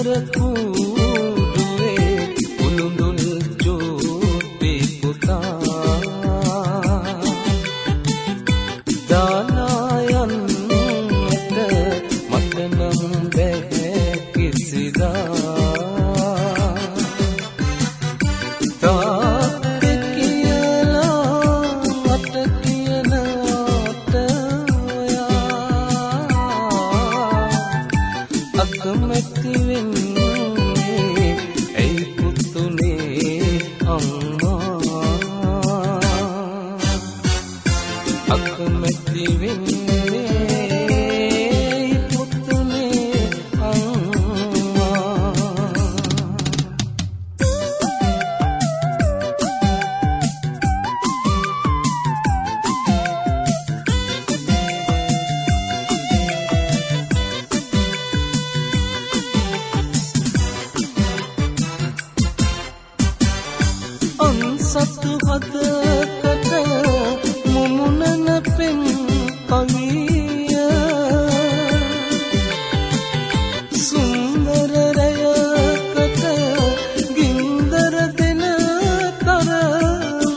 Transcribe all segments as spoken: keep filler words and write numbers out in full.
සුන්දර කූඩුවේ උළුඳුල් ජෝති පුතා දානයන්ට මට නම් බැහැ කිසිදා සතු හදකට මුමුණන පෙම් කවිය සුන්දර රයකට ගින්දර දෙන තරම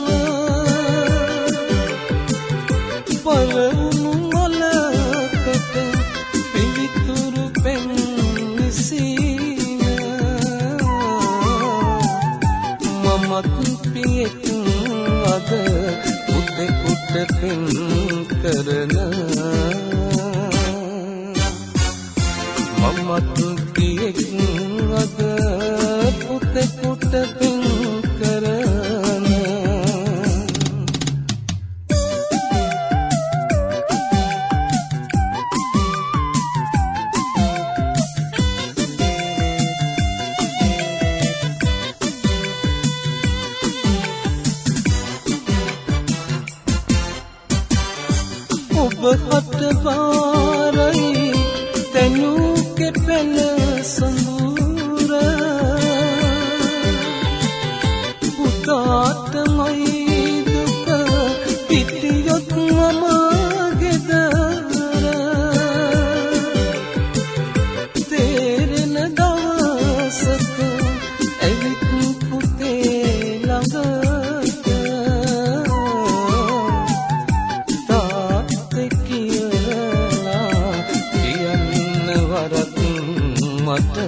පළවුණු මලකට පිවිතුරු පෙම් නිසීන මමත් පියෙක් අද පුතෙකුට පින් කරන මමත් පියෙක් අද පුතෙකුට පින් කරන ඔබ හට පාරයි තැනූ කෙපෙන සඳුර පුතාටමයි දුක පිටියොත් මම ගෙදර තේරෙන දවසක ඇවිත් පුතේ ළඟට මට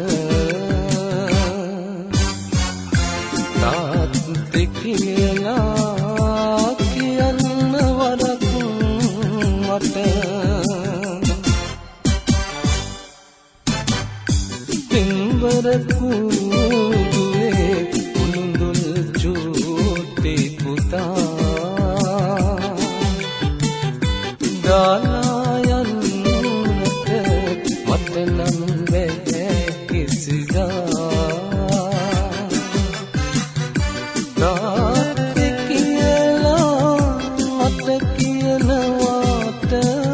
තාත්තේ කියලා කියන්න වරක් මට පින්වර කූඩුවේ උළුඳුල් ජෝති පුතා දානයන්ට මට නම් තාත්තේ කියලා මට කියනවාට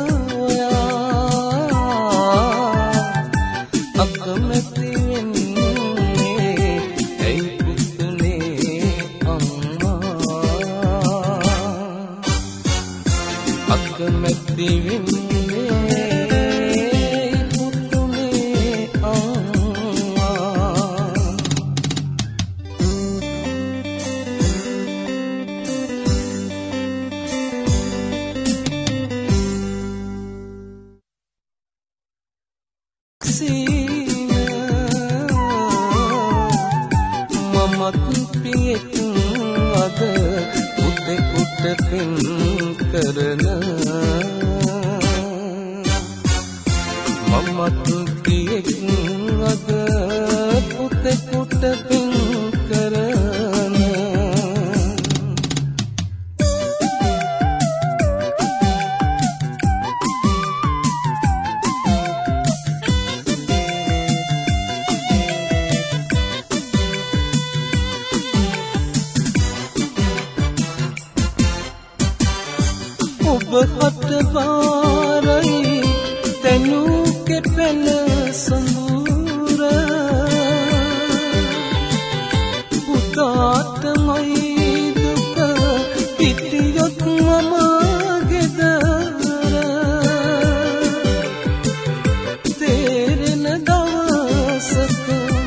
ඔයා අකමැති වෙන්නේ ඇයි පුතුනේ අම්මා අකමැති වෙන්නේ මමත් පියෙක් අද පුතෙකුට පින් කරන මමත් පියෙක් අද පුතෙකුට පින් කරන ඔබ හට පාරයි තැනූ කෙපෙන සඳුර පුතාටමයි දුක පිටියොත් මම ගෙදර තේරෙන දවසක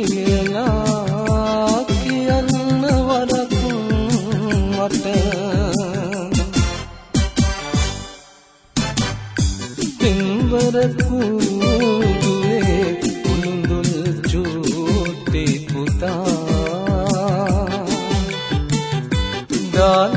කියලා කියන්න වරක් මට පින්වර කුඩුවේ කුළුඳුල් චූටි පුතා දාන